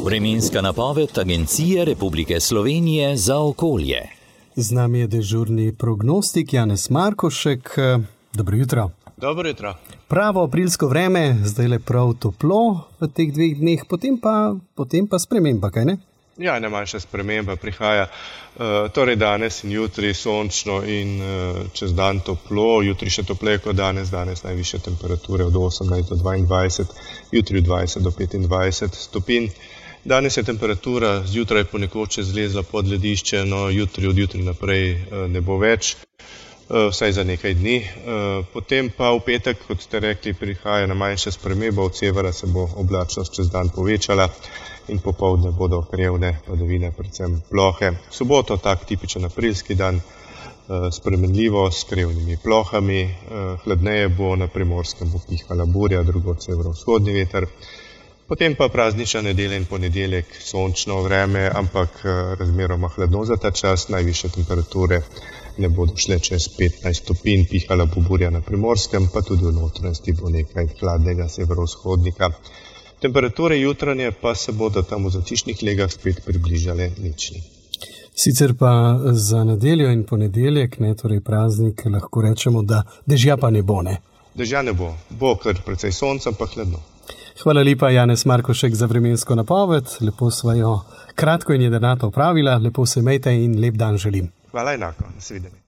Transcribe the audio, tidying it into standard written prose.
Vremenska napoved Agencije Republike Slovenije za okolje. Z nami je dežurni prognostik Janez Markošek. Dobro jutro. Dobro jutro. Pravo aprilsko vreme, zdaj le prav toplo v teh 2 dneh, potem pa sprememba, kaj ne? Ja, ena manjša sprememba prihaja. Torej danes in jutri sončno in čez dan toplo, jutri še topleje kot danes najvišje temperature od 18 do 22, jutri od 20 do 25 stopinj. Danes je temperatura zjutraj ponekod še zlezla pod ledišče, no od jutri naprej ne bo več, vsaj za nekaj dni. Potem pa v petek, kot ste rekli, prihaja na manjša sprememba, od severa se bo oblačnost čez dan povečala in popoldne bodo krevne padavine, predvsem plohe. V soboto tak tipičen aprilski dan, spremenljivo s krevnimi plohami, hladneje bo, na Primorskem bo pihala burja, drugod severovzhodni veter. Potem pa praznična nedelja in ponedeljek, sončno vreme, ampak razmeroma hladno za ta čas, najvišje temperature ne bodo šle čez 15 stopinj, pihala bo burja na Primorskem, pa tudi v notranjosti bo nekaj hladnega severovzhodnika. Temperature jutranje pa se bodo tam v zatišnih legah spet približale ničli. Sicer pa za nedeljo in ponedeljek, torej praznik, lahko rečemo, da dežja pa ne bo, ne? Dežja ne bo, bo kar precej sonca, pa hladno. Hvala lepa, Janez Markošek, za vremensko napoved. Lepo sva jo kratko in jedrnato opravila, lepo se imejte in lep dan želim. Hvala enako, nasvidenje.